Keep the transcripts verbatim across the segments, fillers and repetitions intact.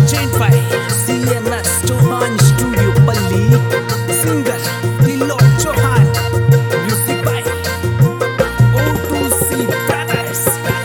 Presented by C M S Chauhan Studio Palli. Singer Dilok Chauhan. Music by O two C Brothers.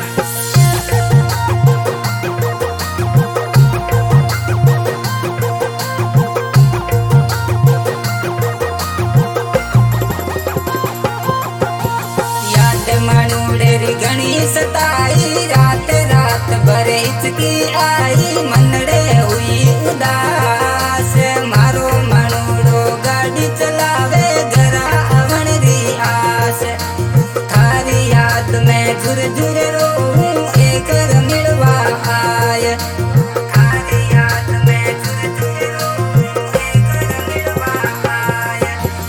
याद मनुडेरी घणी सताई रात रात भर हिचकी आई मनड़े हुई उदास मारो मनुड़ो गाड़ी चलावे घरा आवण री आस थारी याद में झुर झुर रोऊं एक मिलवा आय थारी याद में झुर झुर रोऊं एक मिलवा आय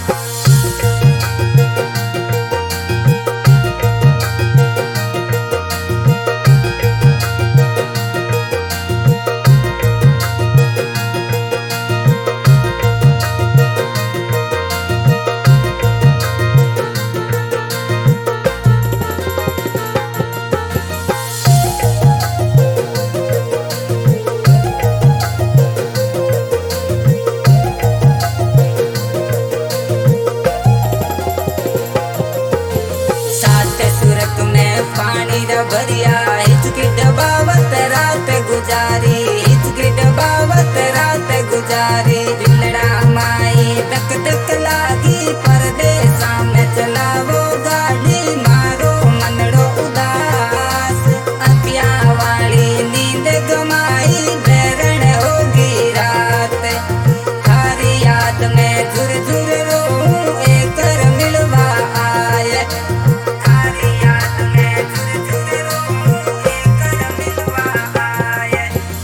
सात सूरत में पानी रा भरिया हिचकी डबावत रात गुजारी हिचकी डबावत रात गुजारी दिलड़ा माई तक तक लागी परदेसा में चलावो गाड़ी मारो मनड़ो उदास अखिया वाली नींद गमाई बैरण होगी रात थारी याद में झुर झुर रोऊं एक मिलवा आए थारी याद में झुर झुर रोऊं एक मिलवा आए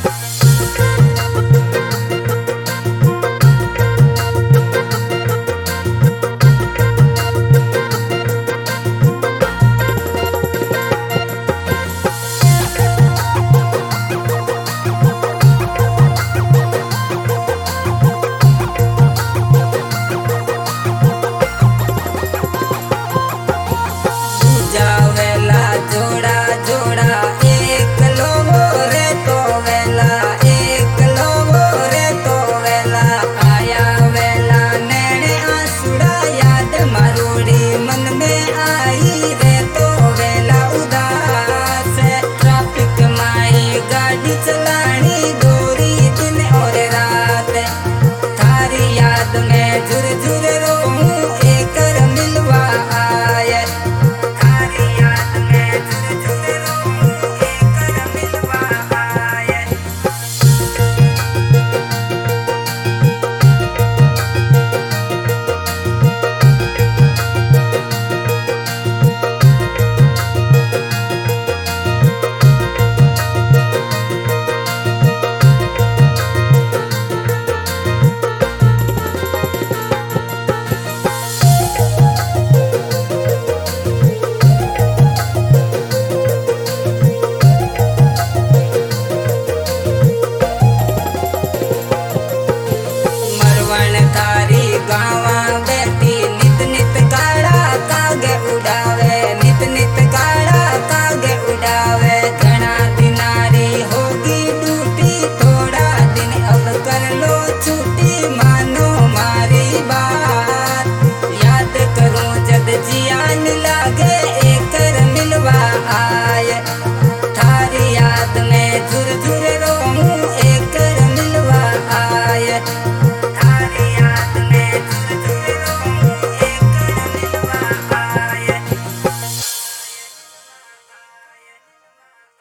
जावेला जोड़ा जोड़ा एक लोगो रे तो वेला एक लोगो रे तो वेला आया वेला नैने आंसुड़ा याद मरोड़ी मन में आई रे तो वेला उदास ट्रैफिक माई गाड़ी चला